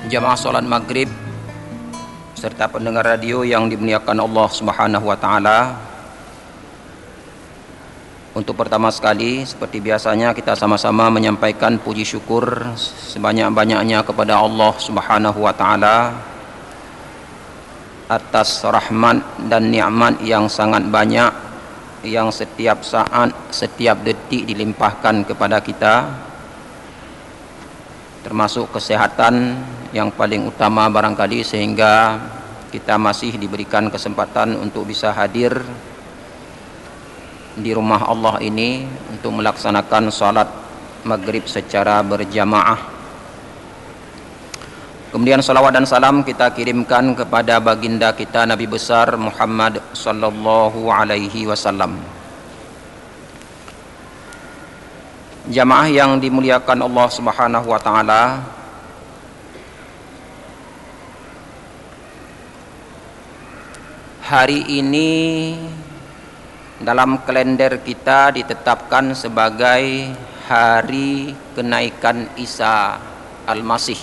jamaah salat maghrib serta pendengar radio yang dimuliakan Allah Subhanahu wa taala. Untuk pertama sekali, seperti biasanya kita sama-sama menyampaikan puji syukur sebanyak-banyaknya kepada Allah Subhanahu wa taala atas rahmat dan nikmat yang sangat banyak yang setiap saat, setiap detik dilimpahkan kepada kita, termasuk kesehatan yang paling utama barangkali, sehingga kita masih diberikan kesempatan untuk bisa hadir di rumah Allah ini untuk melaksanakan salat maghrib secara berjamaah. Kemudian salawat dan salam kita kirimkan kepada baginda kita Nabi besar Muhammad sallallahu alaihi wasallam. Jamaah yang dimuliakan Allah Subhanahu wa taala, hari ini dalam kalender kita ditetapkan sebagai hari kenaikan Isa Al-Masih.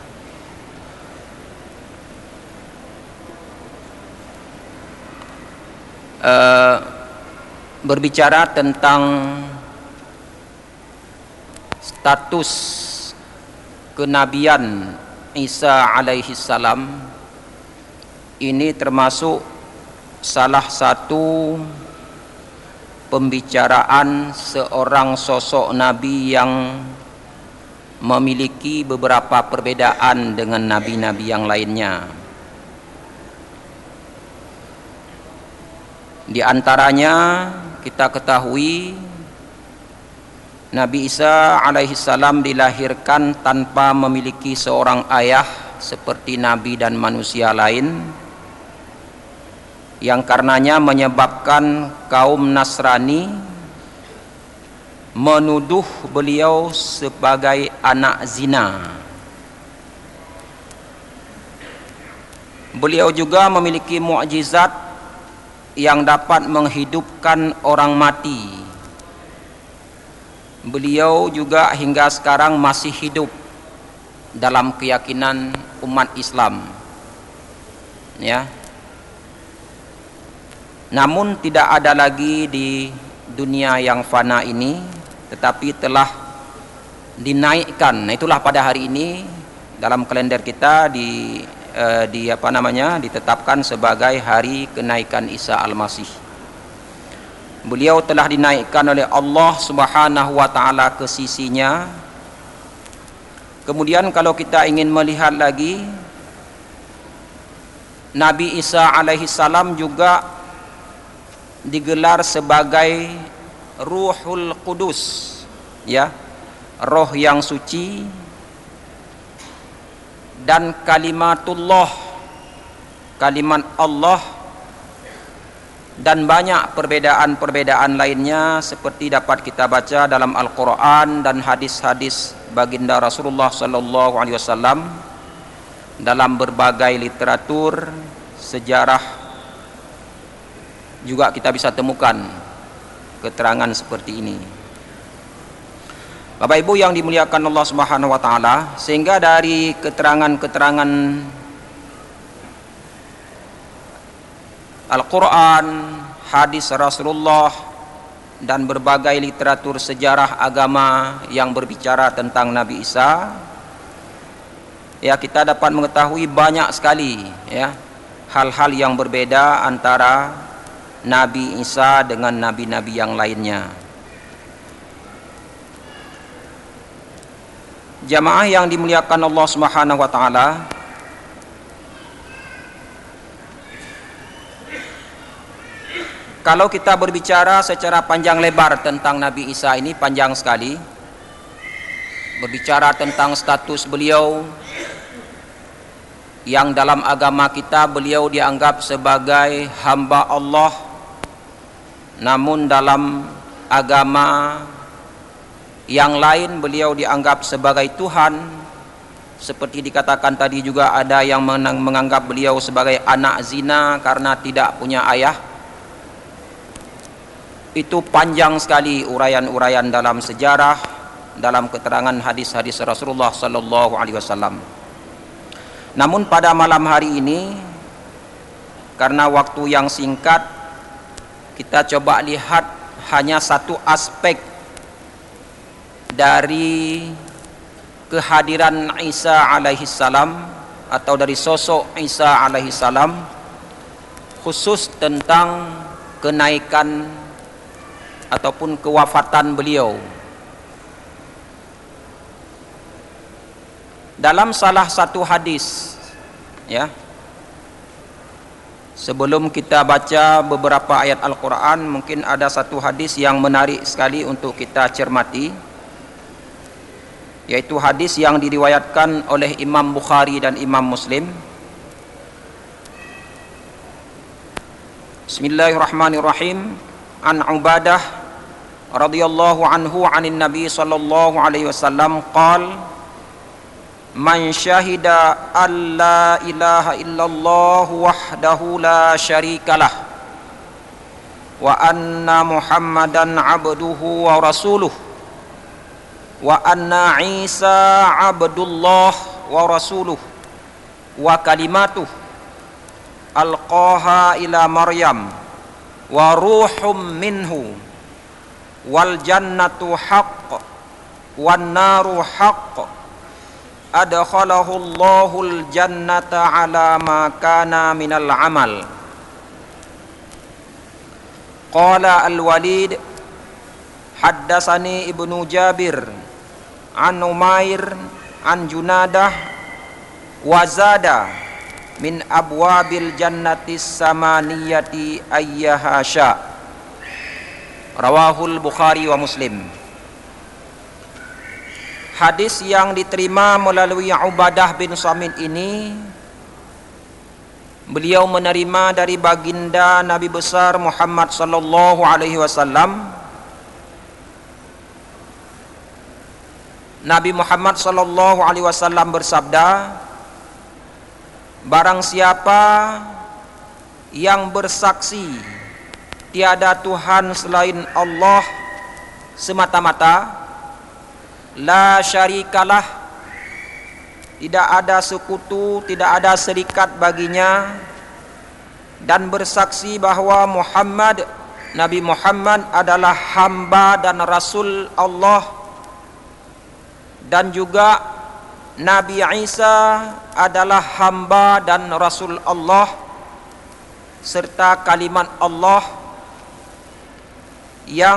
Berbicara tentang status kenabian Isa alaihi salam, ini termasuk salah satu pembicaraan seorang sosok nabi yang memiliki beberapa perbedaan dengan nabi-nabi yang lainnya. Di antaranya kita ketahui Nabi Isa alaihi salam dilahirkan tanpa memiliki seorang ayah seperti nabi dan manusia lain, yang karenanya menyebabkan kaum Nasrani menuduh beliau sebagai anak zina. Beliau juga memiliki mukjizat yang dapat menghidupkan orang mati. Beliau juga hingga sekarang masih hidup dalam keyakinan umat Islam, ya. Namun tidak ada lagi di dunia yang fana ini, tetapi telah dinaikkan. Nah, itulah pada hari ini dalam kalender kita ditetapkan sebagai hari kenaikan Isa Al-Masih. Beliau telah dinaikkan oleh Allah Subhanahu wa taala ke sisinya. Kemudian kalau kita ingin melihat lagi, Nabi Isa alaihi salam juga digelar sebagai Ruhul Qudus, ya, roh yang suci, dan kalimatullah, kalimat Allah, dan banyak perbedaan-perbedaan lainnya seperti dapat kita baca dalam Al-Quran dan hadis-hadis baginda Rasulullah sallallahu alaihi wasallam. Dalam berbagai literatur sejarah juga kita bisa temukan keterangan seperti ini. Bapak Ibu yang dimuliakan Allah Subhanahu wa taala, sehingga dari keterangan-keterangan Al-Quran, hadis Rasulullah, dan berbagai literatur sejarah agama yang berbicara tentang Nabi Isa, ya, kita dapat mengetahui banyak sekali, ya, hal-hal yang berbeda antara Nabi Isa dengan nabi-nabi yang lainnya. Jamaah yang dimuliakan Allah Subhanahu wa taala, kalau kita berbicara secara panjang lebar tentang Nabi Isa ini, panjang sekali. Berbicara tentang status beliau, yang dalam agama kita beliau dianggap sebagai hamba Allah, namun dalam agama yang lain beliau dianggap sebagai Tuhan. Seperti dikatakan tadi juga, ada yang menganggap beliau sebagai anak zina karena tidak punya ayah. Itu panjang sekali uraian-uraian dalam sejarah, dalam keterangan hadis-hadis Rasulullah sallallahu alaihi wasallam. Namun pada malam hari ini, karena waktu yang singkat, kita coba lihat hanya satu aspek dari kehadiran Isa alaihi salam atau dari sosok Isa alaihi salam, khusus tentang kenaikan ataupun kewafatan beliau. Dalam salah satu hadis, ya, sebelum kita baca beberapa ayat Al-Quran, mungkin ada satu hadis yang menarik sekali untuk kita cermati, yaitu hadis yang diriwayatkan oleh Imam Bukhari dan Imam Muslim. Bismillahirrahmanirrahim. An Ubadah radhiyallahu anhu anin Nabi sallallahu alaihi wasallam qala: Man syahida an la ilaha illallah wahdahu la syarikalah wa anna Muhammadan abduhu wa rasuluh wa anna Isa abdullah wa rasuluh wa kalimatuh alqaha ila Maryam wa ruhum minhu wal jannatu haqq wan naru haqq adkhalahu Allahul jannata ala ma kana minal amal. Qala al-Walid haddatsani Ibnu Jabir an Umair an Junadah wa zada min abwabil jannati samaniyati ayyaha sya. Rawahul Bukhari wa Muslim. Hadis yang diterima melalui Ubadah bin Samit ini, beliau menerima dari baginda Nabi besar Muhammad sallallahu alaihi wasallam. Nabi Muhammad sallallahu alaihi wasallam bersabda, barang siapa yang bersaksi tiada Tuhan selain Allah semata-mata, la syarikalah, tidak ada sekutu, tidak ada serikat baginya, dan bersaksi bahwa Nabi Muhammad adalah hamba dan rasul Allah, dan juga Nabi Isa adalah hamba dan rasul Allah, serta kalimat Allah yang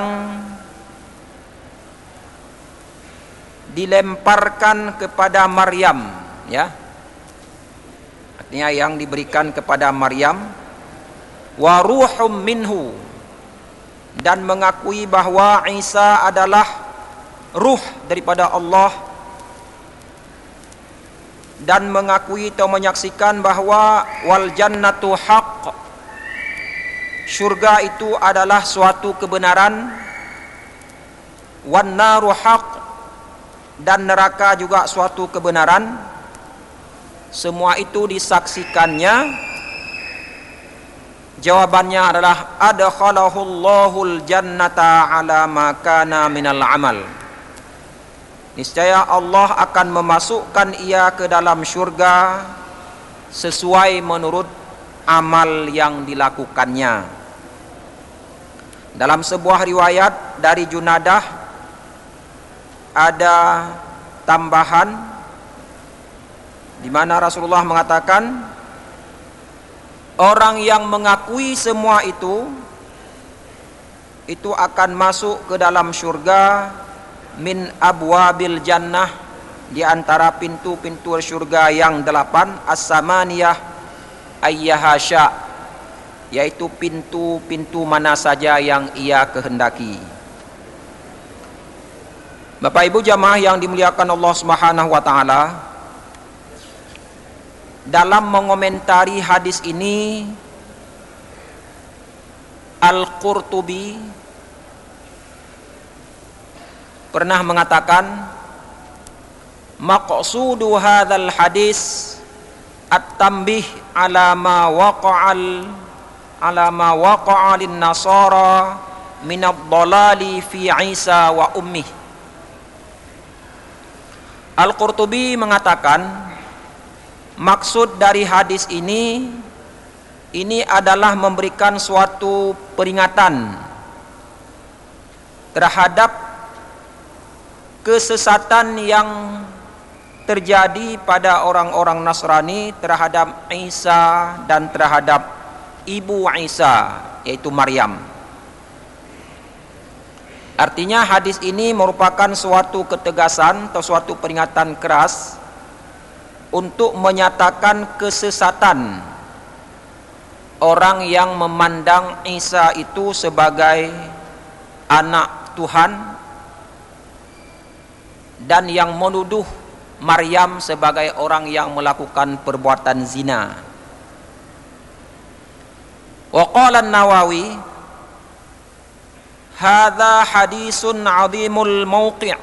dilemparkan kepada Maryam, ya, artinya yang diberikan kepada Maryam, wa ruhum minhu, dan mengakui bahwa Isa adalah ruh daripada Allah, dan mengakui atau menyaksikan bahwa wal jannatu haqq, syurga itu adalah suatu kebenaran, wan naru haqq, dan neraka juga suatu kebenaran. Semua itu disaksikannya. Jawabannya adalah adkhalahu Allahul jannata ala ma kana minal amal. Niscaya Allah akan memasukkan ia ke dalam syurga sesuai menurut amal yang dilakukannya. Dalam sebuah riwayat dari Junadah ada tambahan di mana Rasulullah mengatakan, orang yang mengakui semua itu akan masuk ke dalam syurga min abwabil jannah, di antara pintu-pintu syurga yang 8, as-samaniyah ayyaha sya, yaitu pintu-pintu mana saja yang ia kehendaki. Bapak Ibu jamaah yang dimuliakan Allah Subhanahu wa taala, dalam mengomentari hadis ini, Al-Qurtubi pernah mengatakan, maqsudu hadzal hadis at-tanbih ala ma waqa'a lin nasara min ad-dhalali fi Isa wa ummih. Al-Qurtubi mengatakan, maksud dari hadis ini adalah memberikan suatu peringatan terhadap kesesatan yang terjadi pada orang-orang Nasrani terhadap Isa dan terhadap ibu Isa, yaitu Maryam. Artinya hadis ini merupakan suatu ketegasan atau suatu peringatan keras untuk menyatakan kesesatan orang yang memandang Isa itu sebagai anak Tuhan dan yang menuduh Maryam sebagai orang yang melakukan perbuatan zina. Wa qala an-Nawawi, hadza hadisun 'azimul mauqi'.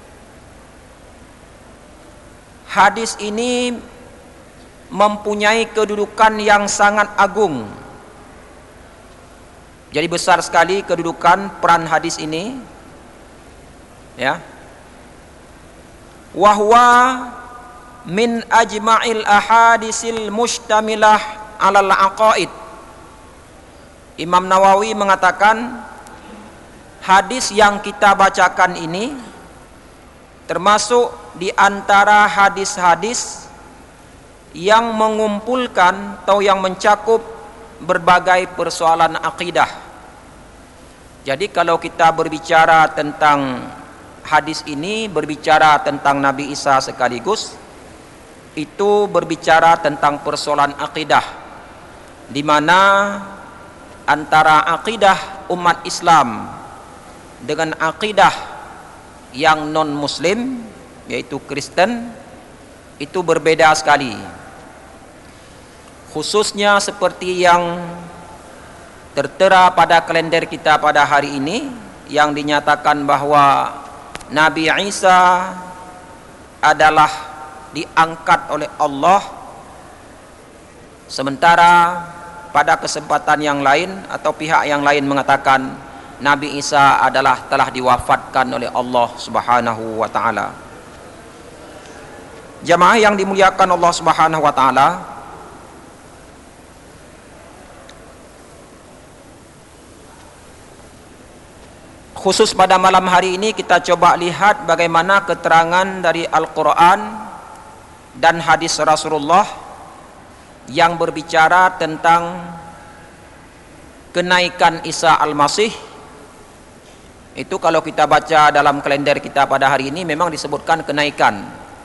Hadis ini mempunyai kedudukan yang sangat agung. Jadi besar sekali kedudukan peran hadis ini, ya. Wa huwa min ajma'il ahadisil mustamilah 'alal aqaid. Imam Nawawi mengatakan hadis yang kita bacakan ini termasuk di antara hadis-hadis yang mengumpulkan atau yang mencakup berbagai persoalan akidah. Jadi kalau kita berbicara tentang hadis ini, berbicara tentang Nabi Isa sekaligus, itu berbicara tentang persoalan akidah, di mana antara akidah umat Islam dengan akidah yang non muslim, yaitu Kristen, itu berbeda sekali. Khususnya seperti yang tertera pada kalender kita pada hari ini, yang dinyatakan bahwa Nabi Isa adalah diangkat oleh Allah, sementara pada kesempatan yang lain atau pihak yang lain mengatakan Nabi Isa adalah telah diwafatkan oleh Allah Subhanahu wa taala. Jamaah yang dimuliakan Allah Subhanahu wa taala, khusus pada malam hari ini kita coba lihat bagaimana keterangan dari Al-Quran dan hadis Rasulullah yang berbicara tentang kenaikan Isa Al-Masih. Itu kalau kita baca dalam kalender kita pada hari ini memang disebutkan kenaikan.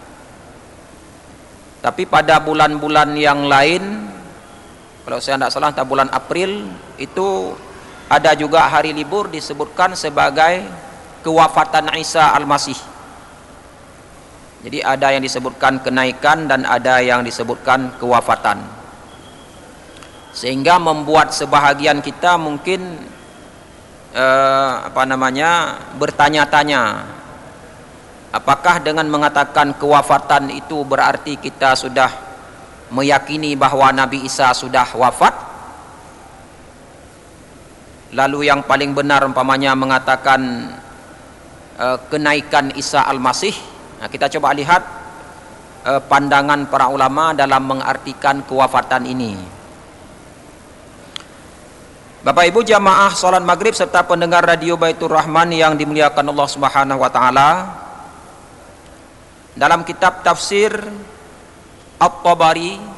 Tapi pada bulan-bulan yang lain, kalau saya tidak salah entah bulan April, itu ada juga hari libur disebutkan sebagai kewafatan Isa Al-Masih. Jadi ada yang disebutkan kenaikan dan ada yang disebutkan kewafatan. Sehingga membuat sebahagian kita mungkin bertanya-tanya, apakah dengan mengatakan kewafatan itu berarti kita sudah meyakini bahwa Nabi Isa sudah wafat? Lalu yang paling benar umpamanya mengatakan kenaikan Isa Al-Masih. Nah, kita coba lihat pandangan para ulama dalam mengartikan kewafatan ini. Bapak Ibu jamaah salat maghrib serta pendengar radio Baitur Rahman yang dimuliakan Allah Subhanahu wa taala, dalam kitab tafsir At-Tabari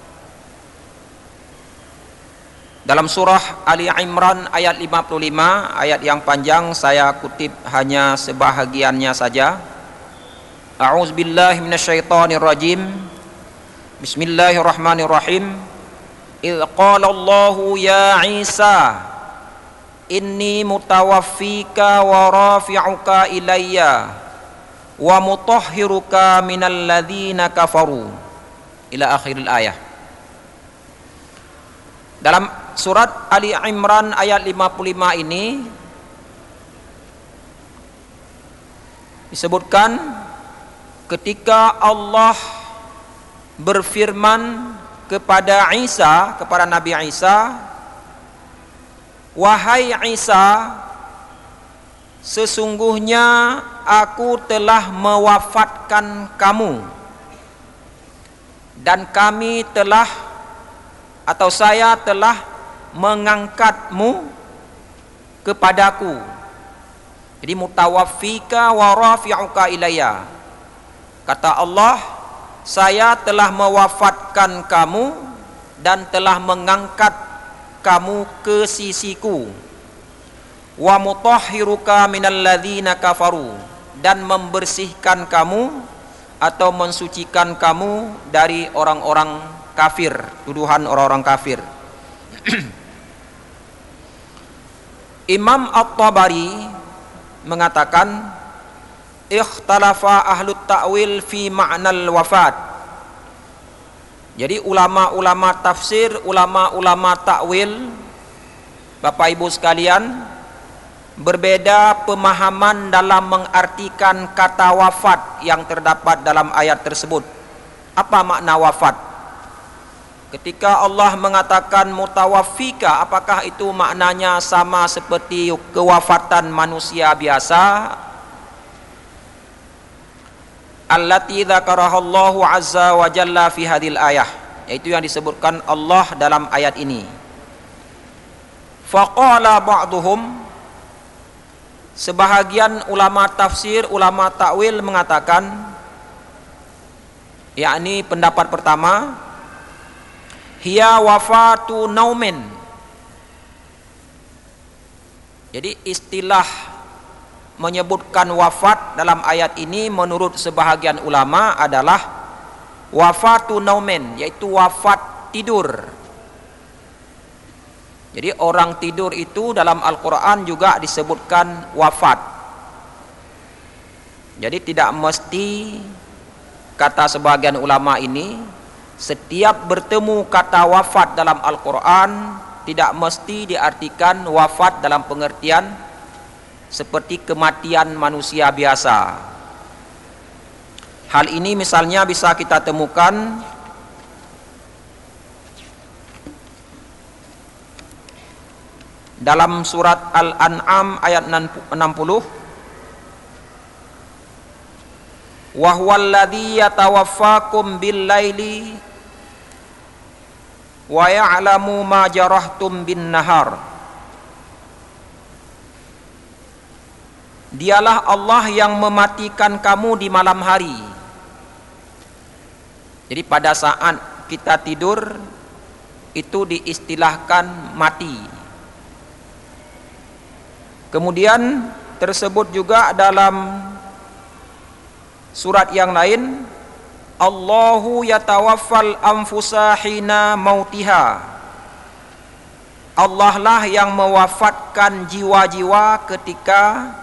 dalam surah Ali Imran ayat 55, ayat yang panjang, saya kutip hanya sebahagiannya saja. A'udzubillahi minasyaitonirrajim. Bismillahirrahmanirrahim. Idz qala Allahu ya Isa inni mutawaffika wa rafi'uka ilayya wa mutahhiruka minal ladzina kafaru ila akhiril ayah. Dalam surat Ali Imran ayat 55 ini disebutkan ketika Allah berfirman kepada Isa, kepada Nabi Isa, wahai Isa, sesungguhnya aku telah mewafatkan kamu dan kami telah atau saya telah mengangkatmu kepadaku. Jadi mutawaffika wa rafi'uka ilayya. Kata Allah, saya telah mewafatkan kamu dan telah mengangkat kamu ke sisiku. Wa mutahhiruka minal ladzina kafaru, dan membersihkan kamu atau mensucikan kamu dari orang-orang kafir, tuduhan orang-orang kafir. Imam At-Tabari mengatakan, ikhtalafa ahlut ta'wil fi ma'nal wafat. Jadi ulama-ulama tafsir, ulama-ulama ta'wil, Bapak Ibu sekalian, berbeda pemahaman dalam mengartikan kata wafat yang terdapat dalam ayat tersebut. Apa makna wafat? Ketika Allah mengatakan mutawaffika, apakah itu maknanya sama seperti kewafatan manusia biasa? Allati dzakarahallahu azza wa jalla fi hadhil ayah, yaitu yang disebutkan Allah dalam ayat ini. Faqala ba'duhum, sebahagian ulama tafsir, ulama ta'wil mengatakan, yakni pendapat pertama, hiya wafatu naumin. Jadi istilah menyebutkan wafat dalam ayat ini menurut sebahagian ulama adalah wafatu naumin, yaitu wafat tidur. Jadi orang tidur itu dalam Al-Quran juga disebutkan wafat. Jadi tidak mesti, kata sebagian ulama ini, setiap bertemu kata wafat dalam Al-Quran tidak mesti diartikan wafat dalam pengertian seperti kematian manusia biasa. Hal ini misalnya bisa kita temukan dalam surat Al-An'am ayat 60, wa huwallazi yatawaffakum bil-laili wa ya'lamu ma jarahtum bin-nahar. Dialah Allah yang mematikan kamu di malam hari. Jadi pada saat kita tidur itu diistilahkan mati. Kemudian tersebut juga dalam surat yang lain, Allahu yatawaffal anfusa hina mautiha. Allah lah yang mewafatkan jiwa-jiwa ketika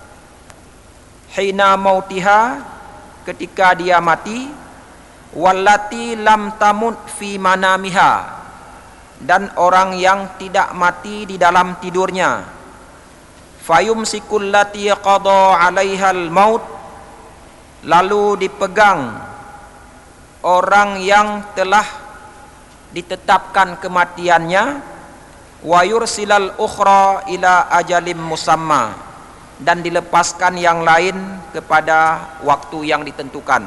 hina mautiha, ketika dia mati, wallati lam tamut fi manamiha, dan orang yang tidak mati di dalam tidurnya. Fayumsikul lati qada 'alaihal maut, lalu dipegang orang yang telah ditetapkan kematiannya, wa yursilal ukhra ila ajalim musamma, dan dilepaskan yang lain kepada waktu yang ditentukan.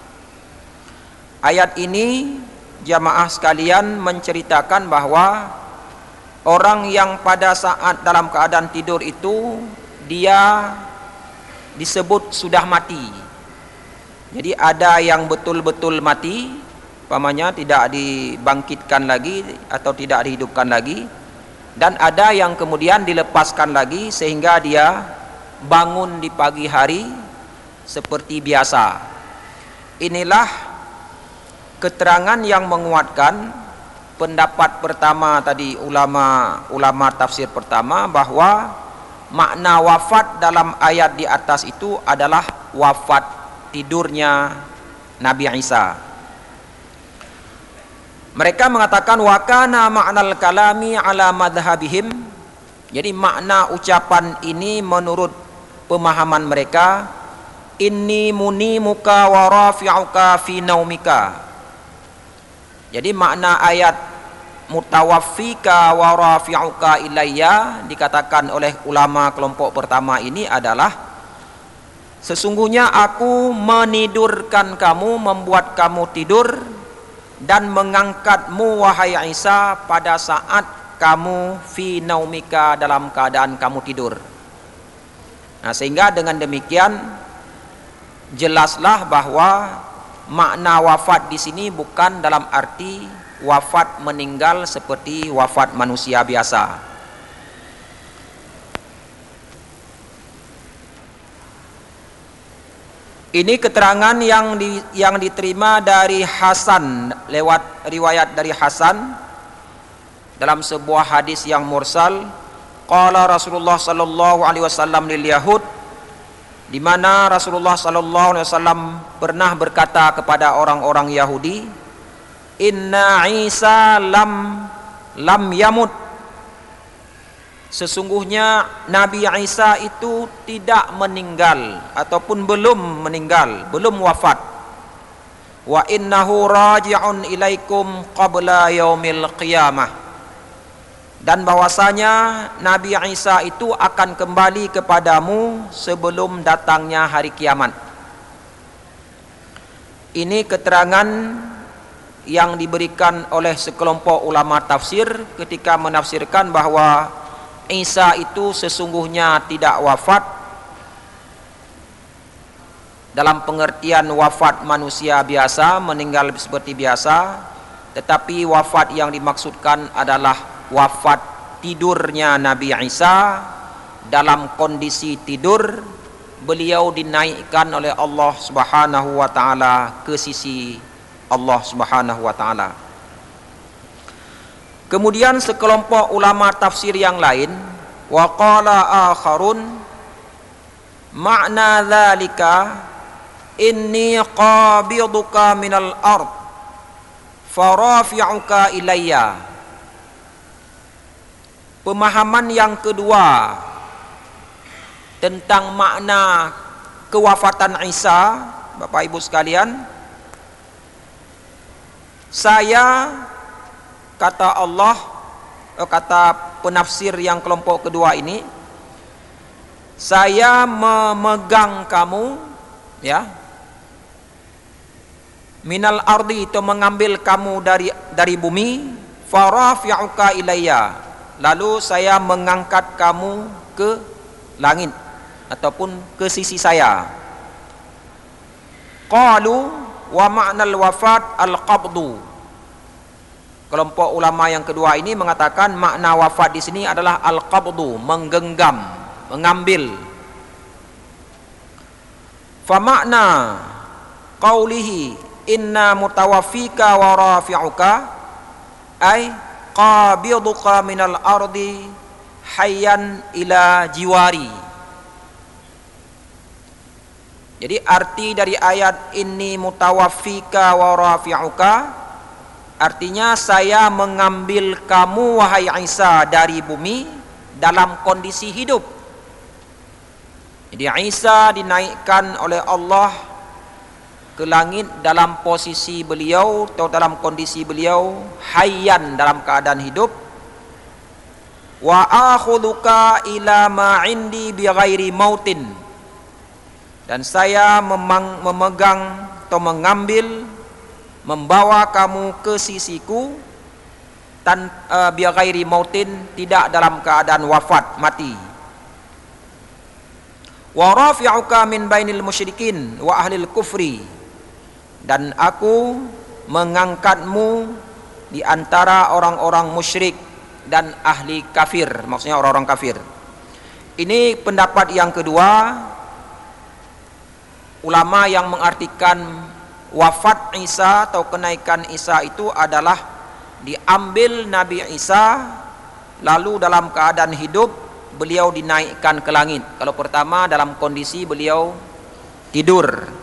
Ayat ini jamaah sekalian menceritakan bahwa orang yang pada saat dalam keadaan tidur itu dia disebut sudah mati. Jadi ada yang betul-betul mati, umpamanya tidak dibangkitkan lagi atau tidak dihidupkan lagi, dan ada yang kemudian dilepaskan lagi sehingga dia bangun di pagi hari seperti biasa. Inilah keterangan yang menguatkan pendapat pertama tadi, ulama tafsir pertama, bahwa makna wafat dalam ayat di atas itu adalah wafat tidurnya Nabi Isa. Mereka mengatakan wa kana ma'nal kalami ala madhhabihim. Jadi makna ucapan ini menurut pemahaman mereka, inni munimuka wa rafi'uka fi naumika. Jadi makna ayat mutawaffika wa rafi'uka ilayya dikatakan oleh ulama kelompok pertama ini adalah, sesungguhnya aku menidurkan kamu, membuat kamu tidur, dan mengangkatmu wahai Isa pada saat kamu fi naumika, dalam keadaan kamu tidur. Nah, sehingga dengan demikian jelaslah bahwa makna wafat di sini bukan dalam arti wafat meninggal seperti wafat manusia biasa. Ini keterangan yang diterima dari Hasan, lewat riwayat dari Hasan dalam sebuah hadis yang mursal. Qala Rasulullah sallallahu alaihi wasallam lil Yahud, di mana Rasulullah sallallahu alaihi wasallam pernah berkata kepada orang-orang Yahudi, Inna Isa lam yamut, sesungguhnya Nabi Isa itu tidak meninggal ataupun belum meninggal, belum wafat. Wa innahu raji'un ilaikum qabla yaumil qiyamah, dan bahwasanya Nabi Isa itu akan kembali kepadamu sebelum datangnya hari kiamat. Ini keterangan yang diberikan oleh sekelompok ulama tafsir ketika menafsirkan bahwa Isa itu sesungguhnya tidak wafat dalam pengertian wafat manusia biasa, meninggal seperti biasa, tetapi wafat yang dimaksudkan adalah wafat tidurnya Nabi Isa. Dalam kondisi tidur beliau dinaikkan oleh Allah Subhanahu wa taala ke sisi Allah Subhanahu wa taala. Kemudian sekelompok ulama tafsir yang lain, wa qala akharun ma'na dzalika inni qabiduka minal ard farafi'uka ilayya. Pemahaman yang kedua tentang makna kewafatan Isa, Bapak Ibu sekalian, saya, kata Allah, kata penafsir yang kelompok kedua ini, saya memegang kamu, ya, minal ardi, itu mengambil kamu dari bumi, farafi'uka ilayya, lalu saya mengangkat kamu ke langit ataupun ke sisi saya. Qalu wa ma'nal wafat al-qabdu. Kelompok ulama yang kedua ini mengatakan makna wafat di sini adalah al-qabdu, menggenggam, mengambil. Fa makna qaulihi inna mutawaffika wa rafi'uka ay qabiduka minal ardi hayyan ila jiwari. Jadi arti dari ayat inni mutawaffika wa rafi'uka artinya saya mengambil kamu wahai Isa dari bumi dalam kondisi hidup. Jadi Isa dinaikkan oleh Allah ke langit dalam posisi beliau atau dalam kondisi beliau hayyan, dalam keadaan hidup. Wa akhudhuka ila ma indi bighairi mautin, dan saya memegang atau mengambil, membawa kamu ke sisiku bighairi mautin, tidak dalam keadaan wafat, mati. Wa rafi'uka min bainil musyrikin wa ahlil kufri, dan aku mengangkatmu di antara orang-orang musyrik dan ahli kafir, maksudnya orang-orang kafir. Ini pendapat yang kedua, ulama yang mengartikan wafat Isa atau kenaikan Isa itu adalah diambil Nabi Isa lalu dalam keadaan hidup beliau dinaikkan ke langit. Kalau pertama dalam kondisi beliau tidur.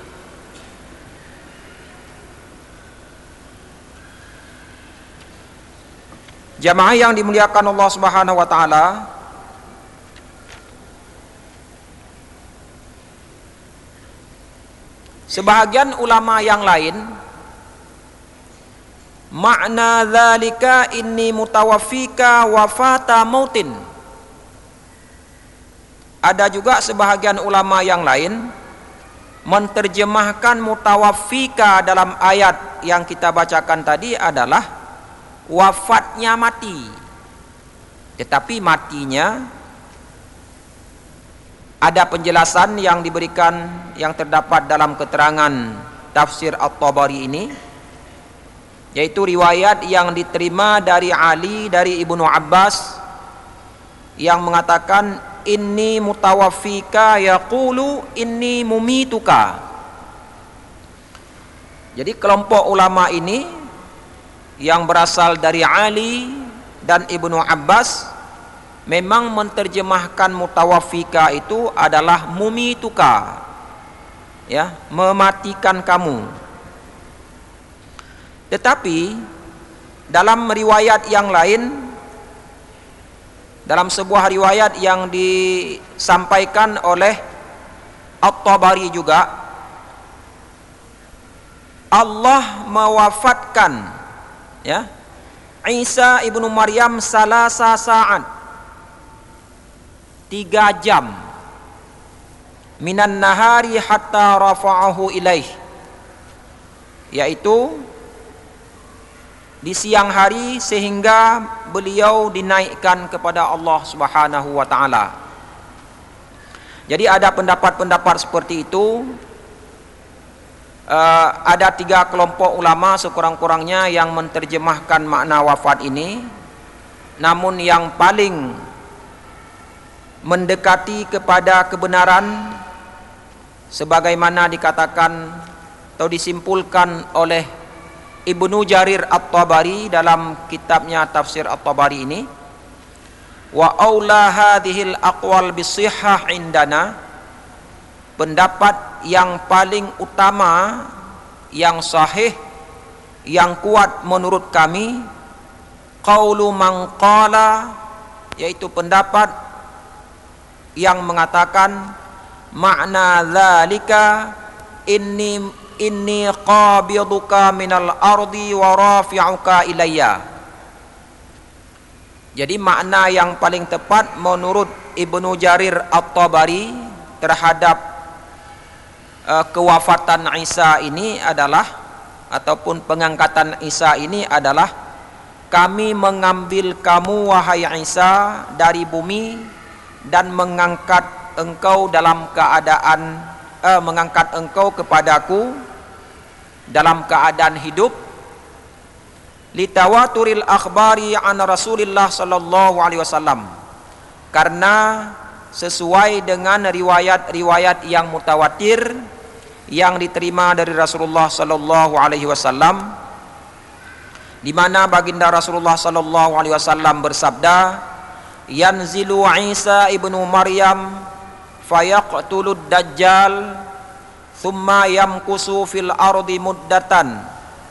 Jamaah yang dimuliakan Allah Subhanahu wa taala, sebahagian ulama yang lain makna dzalika inni mutawaffika wafata mautin. Ada juga sebahagian ulama yang lain menterjemahkan mutawaffika dalam ayat riwayat yang kita bacakan tadi adalah wafatnya mati, tetapi matinya ada penjelasan yang diberikan yang terdapat dalam keterangan tafsir At-Tabari ini, yaitu riwayat yang diterima dari Ali dari Ibnu Abbas yang mengatakan inni mutawaffika yaqulu inni mumituka. Jadi kelompok ulama ini yang berasal dari Ali dan Ibnu Abbas memang menerjemahkan mutawaffika itu adalah mumituka, ya, mematikan kamu. Tetapi dalam riwayat yang lain, dalam sebuah riwayat yang disampaikan oleh At-Tabari juga, Allah mewafatkan, ya, Isa ibnu Maryam salasa sa'at, 3 jam minan nahari hatta rafa'ahu ilaih, yaitu di siang hari sehingga beliau dinaikkan kepada Allah Subhanahu wa taala. Jadi ada pendapat-pendapat seperti itu. Ada 3 kelompok ulama sekurang-kurangnya yang menerjemahkan makna wafat ini. Namun yang paling mendekati kepada kebenaran sebagaimana dikatakan atau disimpulkan oleh Ibnu Jarir At-Tabari dalam kitabnya Tafsir At-Tabari ini, wa aula hadhil aqwal bisihhah indana, pendapat yang paling utama, yang sahih, yang kuat menurut kami, qaulu man qala, yaitu pendapat yang mengatakan makna dzalika inni qabiduka minal ardi wa rafi'uka ilayya. Jadi makna yang paling tepat menurut Ibnu Jarir At-Tabari terhadap kewafatan Isa ini adalah, ataupun pengangkatan Isa ini adalah, kami mengambil kamu wahai Isa dari bumi dan mengangkat engkau dalam keadaan mengangkat engkau kepadaku dalam keadaan hidup, litawaturil akhbari an Rasulillah sallallahu alaihi wasallam, karena sesuai dengan riwayat-riwayat yang mutawatir yang diterima dari Rasulullah sallallahu alaihi wasallam, di mana baginda Rasulullah sallallahu alaihi wasallam bersabda, yanzilu Isa ibnu Maryam fayaqtulud dajjal thumma yamkusu fil ardi muddatan.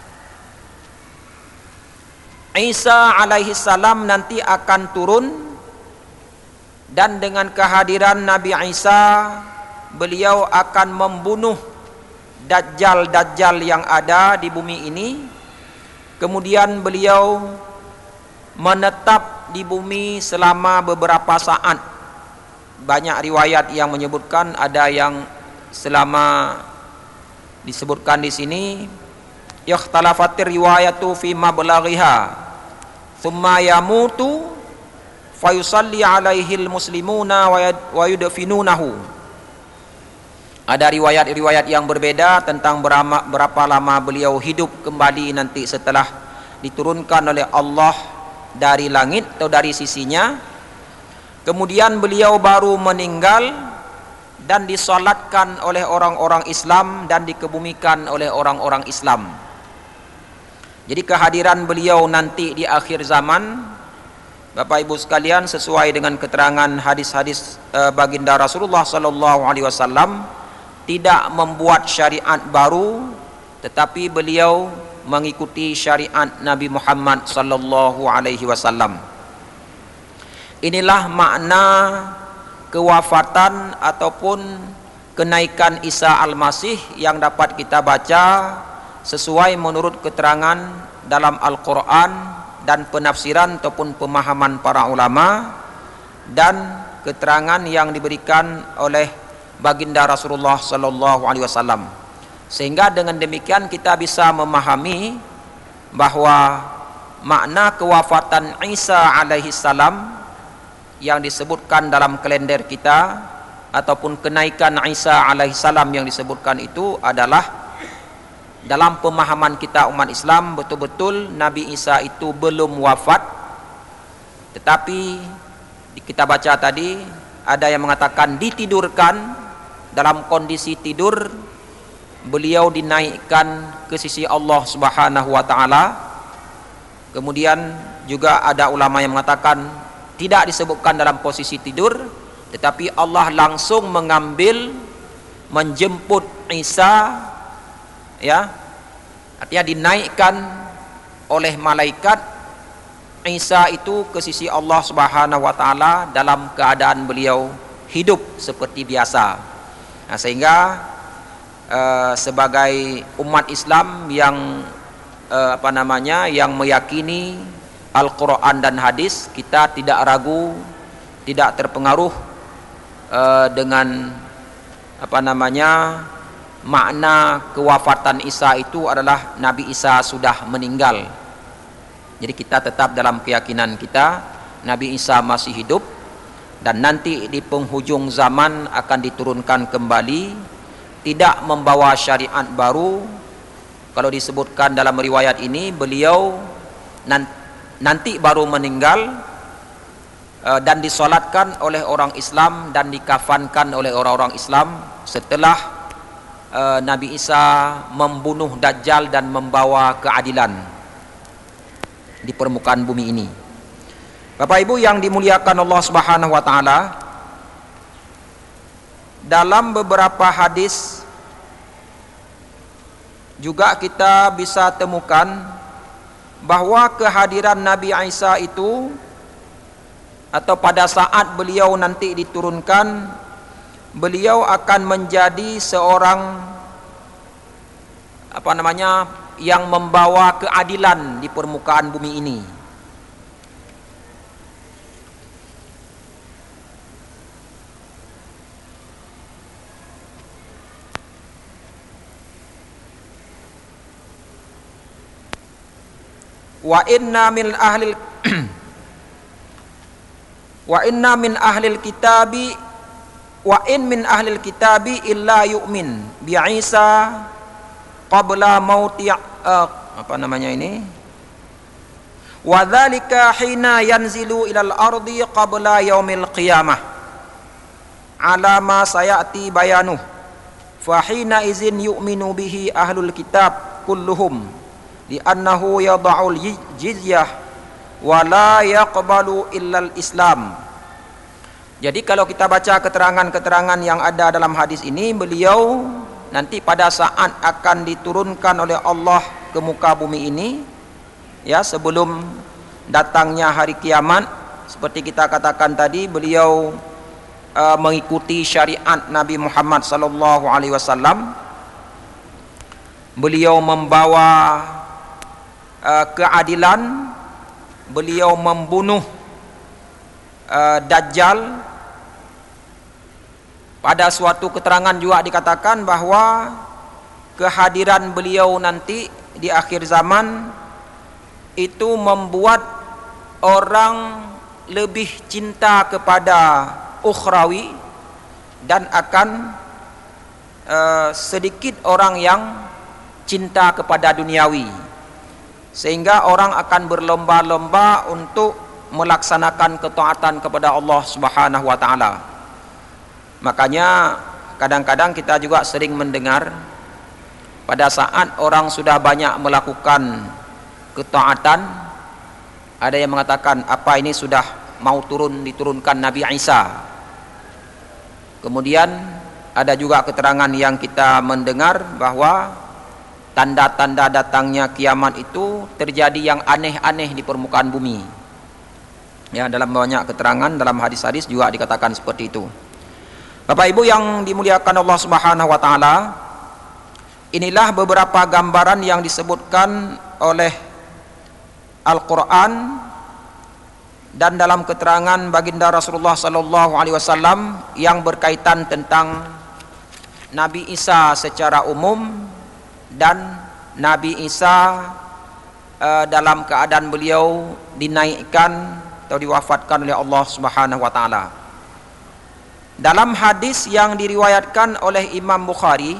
Isa alaihi salam nanti akan turun, dan dengan kehadiran Nabi Isa beliau akan membunuh dajjal-dajjal yang ada di bumi ini. Kemudian beliau menetap di bumi selama beberapa saat. Banyak riwayat yang menyebutkan, ada yang selama disebutkan di sini ikhtalafatir riwayatu fi mablaghiha thumma yamutu fayusalli alaihil muslimuna wa yudfinunahu. Ada riwayat-riwayat yang berbeda tentang berapa lama beliau hidup kembali nanti setelah diturunkan oleh Allah dari langit atau dari sisinya. Kemudian beliau baru meninggal dan disolatkan oleh orang-orang Islam dan dikebumikan oleh orang-orang Islam. Jadi kehadiran beliau nanti di akhir zaman, Bapak Ibu sekalian, sesuai dengan keterangan hadis-hadis baginda Rasulullah sallallahu alaihi wasallam, tidak membuat syariat baru, tetapi beliau mengikuti syariat Nabi Muhammad sallallahu alaihi wasallam. Inilah makna kewafatan ataupun kenaikan Isa Al-Masih yang dapat kita baca sesuai menurut keterangan dalam Al-Quran dan penafsiran ataupun pemahaman para ulama dan keterangan yang diberikan oleh baginda Rasulullah sallallahu alaihi wasallam. Sehingga dengan demikian kita bisa memahami bahwa makna kewafatan Isa alaihi salam yang disebutkan dalam kalender kita ataupun kenaikan Isa alaihi salam yang disebutkan itu adalah dalam pemahaman kita umat Islam, betul-betul Nabi Isa itu belum wafat, tetapi kita baca tadi ada yang mengatakan ditidurkan, dalam kondisi tidur beliau dinaikkan ke sisi Allah Subhanahu wa taala. Kemudian juga ada ulama yang mengatakan tidak disebutkan dalam posisi tidur, tetapi Allah langsung menjemput Isa, ya, artinya dinaikkan oleh malaikat Isa itu ke sisi Allah Subhanahu wa taala dalam keadaan beliau hidup seperti biasa. Nah, sehingga sebagai umat Islam yang yang meyakini Al-Quran dan hadis, kita tidak ragu, tidak terpengaruh dengan makna kewafatan Isa itu adalah Nabi Isa sudah meninggal. Jadi kita tetap dalam keyakinan kita Nabi Isa masih hidup, dan nanti di penghujung zaman akan diturunkan kembali, tidak membawa syariat baru. Kalau disebutkan dalam riwayat ini, beliau nanti baru meninggal dan disolatkan oleh orang Islam dan dikafankan oleh orang-orang Islam setelah Nabi Isa membunuh Dajjal dan membawa keadilan di permukaan bumi ini. Bapak Ibu yang dimuliakan Allah Subhanahu wa taala, dalam beberapa hadis juga kita bisa temukan bahwa kehadiran Nabi Isa itu, atau pada saat beliau nanti diturunkan, beliau akan menjadi seorang yang membawa keadilan di permukaan bumi ini. Wa inna min ahlil kitabi wa in min ahlil kitabi illa yu'min bi Isa qabla mauti wa dzalika hina yanzilu ilal ardi qabla yaumil qiyamah ala ma sayati bayanuh fa hina izin yu'minu bihi ahlul kitab kulluhum li'annahu yada'ul jizyah wa la yaqbalu illal Islam. Jadi kalau kita baca keterangan-keterangan yang ada dalam hadis ini, beliau nanti pada saat akan diturunkan oleh Allah ke muka bumi ini, ya, sebelum datangnya hari kiamat, seperti kita katakan tadi, beliau mengikuti syariat Nabi Muhammad sallallahu alaihi wasallam. Beliau membawa keadilan, beliau membunuh Dajjal. Pada suatu keterangan juga dikatakan bahwa kehadiran beliau nanti di akhir zaman itu membuat orang lebih cinta kepada ukhrawi, dan akan sedikit orang yang cinta kepada duniawi, sehingga orang akan berlomba-lomba untuk melaksanakan ketaatan kepada Allah Subhanahu wa taala. Makanya kadang-kadang kita juga sering mendengar pada saat orang sudah banyak melakukan ketaatan, ada yang mengatakan, apa ini sudah mau diturunkan Nabi Isa. Kemudian ada juga keterangan yang kita mendengar bahwa tanda-tanda datangnya kiamat itu terjadi yang aneh-aneh di permukaan bumi. Ya, dalam banyak keterangan dalam hadis-hadis juga dikatakan seperti itu. Bapak Ibu yang dimuliakan Allah Subhanahu wa taala, inilah beberapa gambaran yang disebutkan oleh Al-Qur'an dan dalam keterangan baginda Rasulullah sallallahu alaihi wasallam yang berkaitan tentang Nabi Isa secara umum dan Nabi Isa dalam keadaan beliau dinaikkan atau diwafatkan oleh Allah Subhanahu wa taala. Dalam hadis yang diriwayatkan oleh Imam Bukhari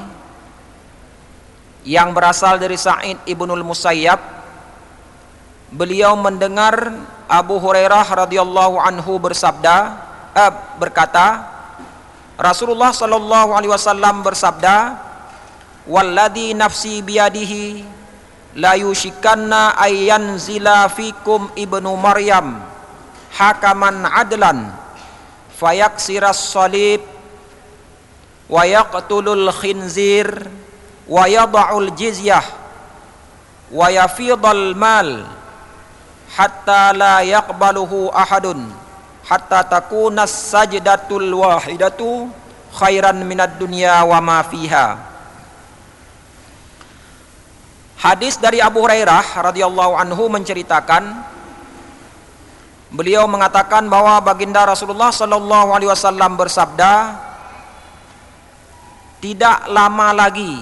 yang berasal dari Sa'id ibnul Musayyab, beliau mendengar Abu Hurairah radhiyallahu anhu berkata, Rasulullah sallallahu alaihi wasallam bersabda, "Walladzi nafsi biyadihi la yushikanna ayyanzila fikum ibnu Maryam hakaman adlan fayaksiras salib wa yaqtulul khinzir wa yada'ul jizyah wa yafidal mal hatta la yaqbaluhu ahadun hatta takuna sajdatul wahidatu khairan minad dunya wa ma fiha." Hadis dari Abu Hurairah radhiyallahu anhu menceritakan, beliau mengatakan bahwa baginda Rasulullah sallallahu alaihi wasallam bersabda, tidak lama lagi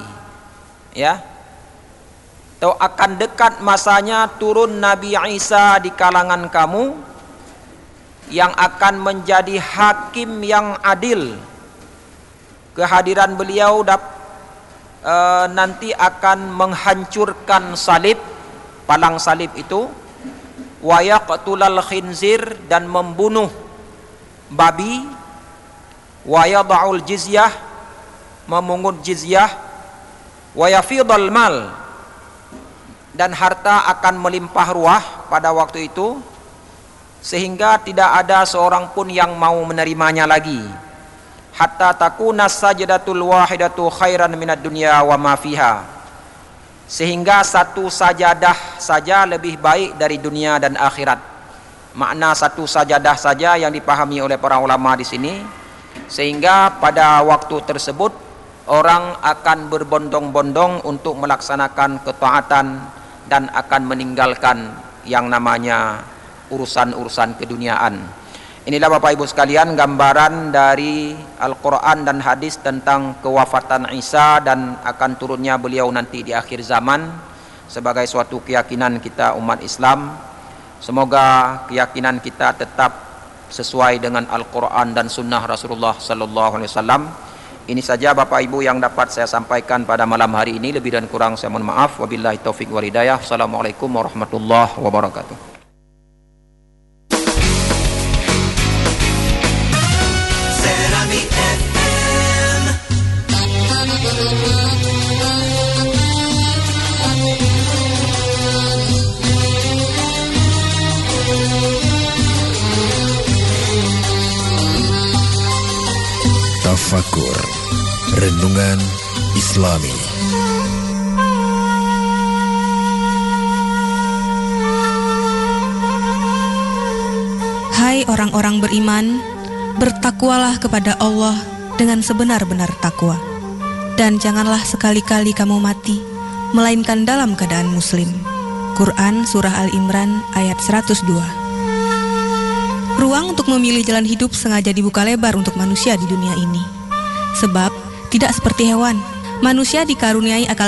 atau akan dekat masanya turun Nabi Isa di kalangan kamu yang akan menjadi hakim yang adil. Kehadiran beliau nanti akan menghancurkan salib, palang salib itu, wa yaqtulal khinzir, dan membunuh babi, wa yada'ul jizyah, memungut jizyah, wa yafidal mal, dan harta akan melimpah ruah pada waktu itu sehingga tidak ada seorang pun yang mau menerimanya lagi. Hatta takuna sajdatul wahidatu khairan minad dunya wa ma fiha, sehingga satu sajadah saja lebih baik dari dunia dan akhirat. Makna satu sajadah saja yang dipahami oleh para ulama di sini, sehingga pada waktu tersebut orang akan berbondong-bondong untuk melaksanakan ketaatan dan akan meninggalkan yang namanya urusan-urusan keduniaan. Inilah Bapak Ibu sekalian gambaran dari Al-Quran dan hadis tentang kewafatan Isa dan akan turunnya beliau nanti di akhir zaman sebagai suatu keyakinan kita umat Islam. Semoga keyakinan kita tetap sesuai dengan Al-Quran dan Sunnah Rasulullah Sallallahu Alaihi Wasallam. Ini saja Bapak Ibu yang dapat saya sampaikan pada malam hari ini. Lebih dan kurang saya mohon maaf. Wabillahi taufiq wal hidayah. Assalamualaikum warahmatullahi wabarakatuh. Tafakur, renungan Islami. Hai orang-orang beriman, bertakwalah kepada Allah dengan sebenar-benar takwa, dan janganlah sekali-kali kamu mati melainkan dalam keadaan muslim. Quran Surah Al-Imran ayat 102. Ruang untuk memilih jalan hidup sengaja dibuka lebar untuk manusia di dunia ini. Sebab, tidak seperti hewan, manusia dikaruniai akal